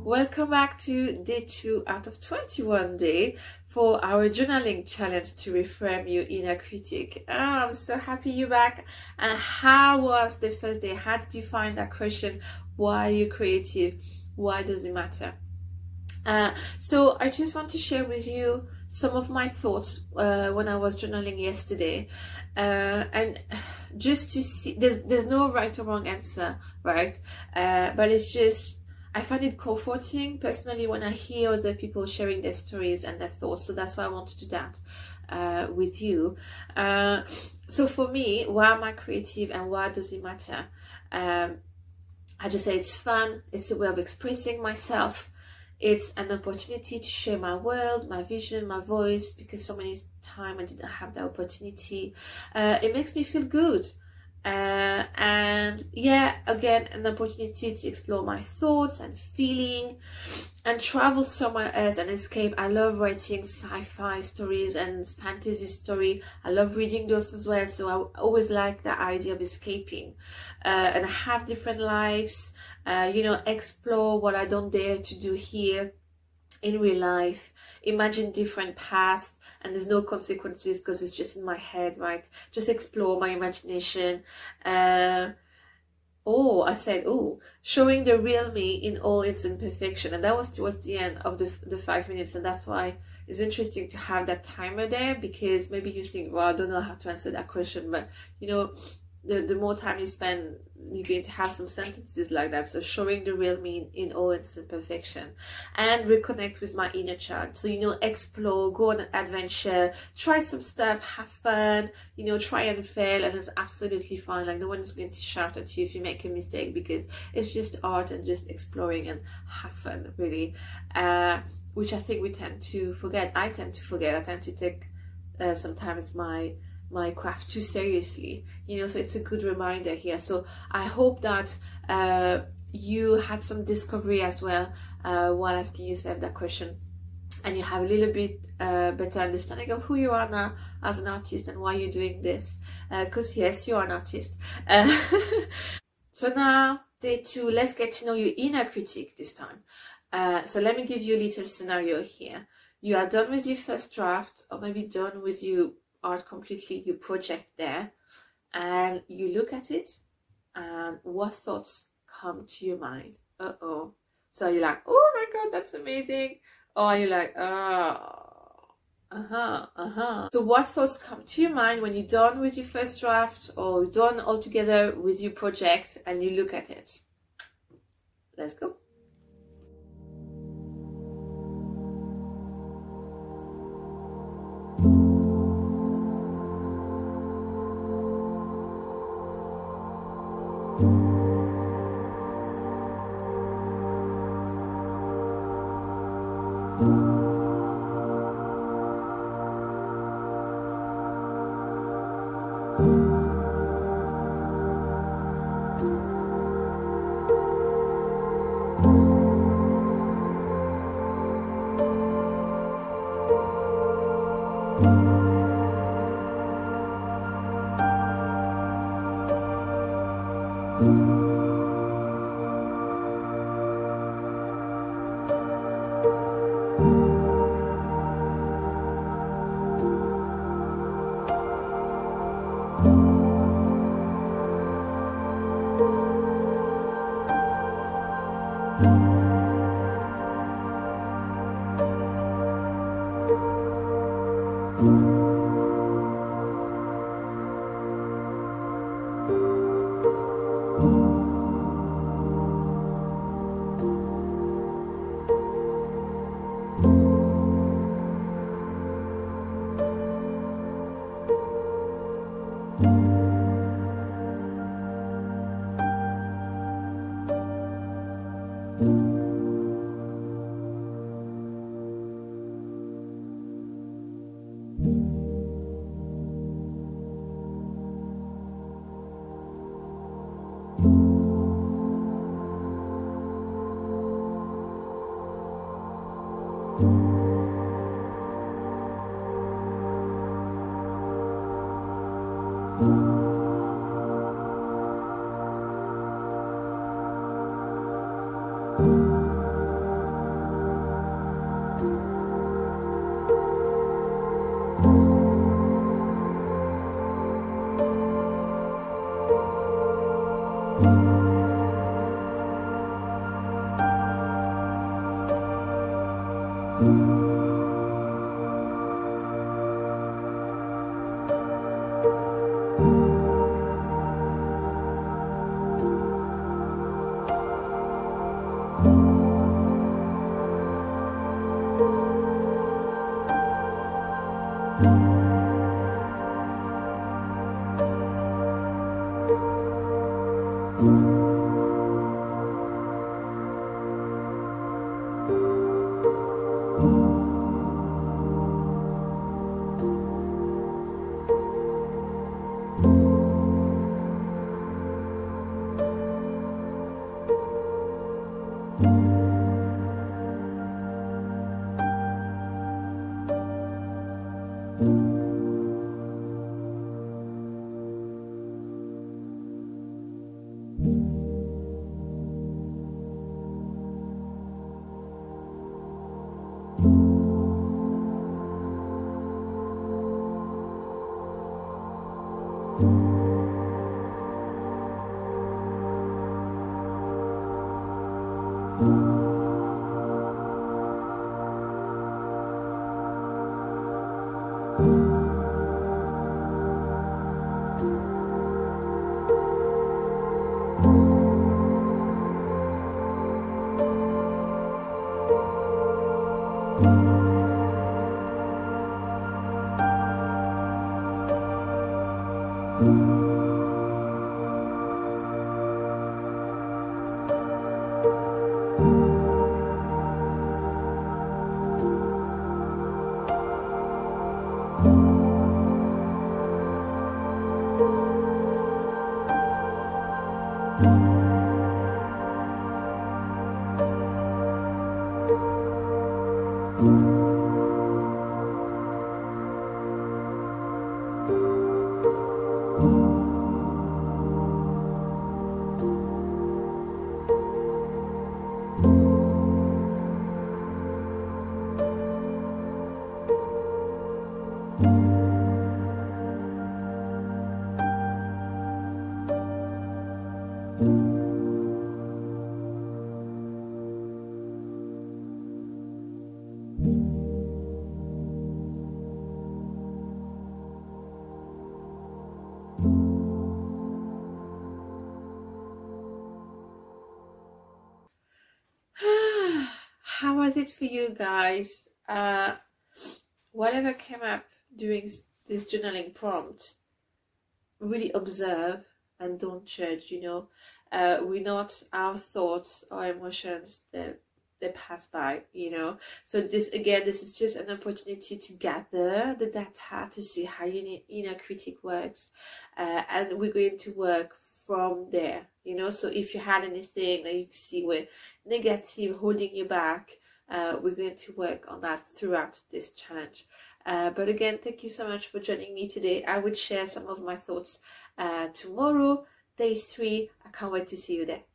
Welcome back to day 2 out of 21 day for our journaling challenge to reframe your inner critic. I'm so happy you're back. And how was the first day? How did you find that question? Why are you creative? Why does it matter? So I just want to share with you some of my thoughts when I was journaling yesterday, and just to see, there's no right or wrong answer, right? But it's just, I find it comforting personally when I hear other people sharing their stories and their thoughts. So that's why I want to do that with you. So for me, why am I creative and why does it matter? I just say it's fun. It's a way of expressing myself. It's an opportunity to share my world, my vision, my voice, because so many times I didn't have that opportunity. It makes me feel good. And yeah, again, an opportunity to explore my thoughts and feeling and travel somewhere else and escape. I love writing sci-fi stories and fantasy story. I love reading those as well. So I always like that idea of escaping and have different lives, explore what I don't dare to do here in real life, imagine different paths, and there's no consequences because it's just in my head, right? Just explore my imagination. Showing the real me in all its imperfection. And that was towards the end of the 5 minutes, and that's why it's interesting to have that timer there, because maybe you think, well, I don't know how to answer that question, but the more time you spend, you're going to have some sentences like that. So showing the real me in all its imperfection, and reconnect with my inner child. So, explore, go on an adventure, try some stuff, have fun, try and fail, and it's absolutely fine. Like, no one is going to shout at you if you make a mistake, because it's just art and just exploring and have fun, really. Which I think we tend to forget. I tend to forget. I tend to take sometimes my craft too seriously, so it's a good reminder here. So I hope that you had some discovery as well while asking yourself that question, and you have a little bit better understanding of who you are now as an artist and why you're doing this, because yes, you are an artist. So now, day 2, let's get to know your inner critic this time. So let me give you a little scenario here. You are done with your first draft, or maybe done with your art completely, your project there, and you look at it, and what thoughts come to your mind? So you're like, oh my god, that's amazing, or you're like, so what thoughts come to your mind when you're done with your first draft, or done altogether with your project, and you look at it? Let's go. How was it for you guys? Whatever came up during this journaling prompt, really observe and don't judge. We're not our thoughts or emotions that they pass by. So this is just an opportunity to gather the data to see how your inner critic works, and we're going to work from there. So if you had anything that you see were negative, holding you back, we're going to work on that throughout this challenge. But again, thank you so much for joining me today. I would share some of my thoughts tomorrow, day 3. I can't wait to see you there.